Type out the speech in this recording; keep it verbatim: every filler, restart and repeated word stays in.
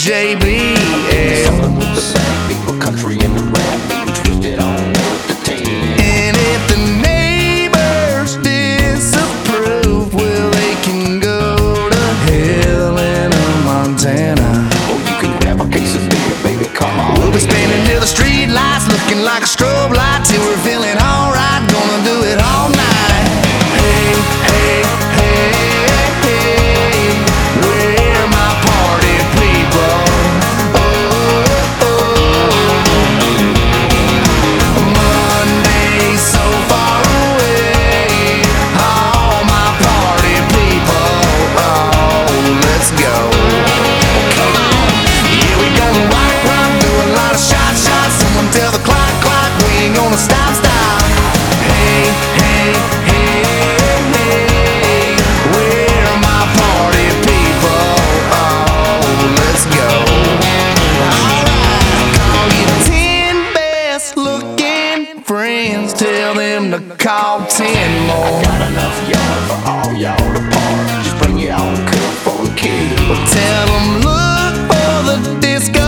J B L. Something with the sad people, country and the rap, twisted on with the team. And if the neighbors disapprove, well, they can go to hell in a Montana. Oh, you can grab a case of beer, baby, come on. We'll be spinning till the street lights looking like a strobe light till we're feeling alright. Gonna do it all night. Hey, hey, hey, hey, we're my party people. Oh, oh. Monday so far away. All my party people. Oh, let's go. Come on. Yeah, we gonna rock, rock, do a lot of shot, shot. Someone tell the clock, clock, we ain't gonna stop, stop. Hey, hey, hey, hey, we're my party people. Oh, let's go. Alright, call your ten best looking friends. Tell them to call ten more. Got enough yard for all y'all to park. Just bring your own cup for the kids. Tell them look for the disco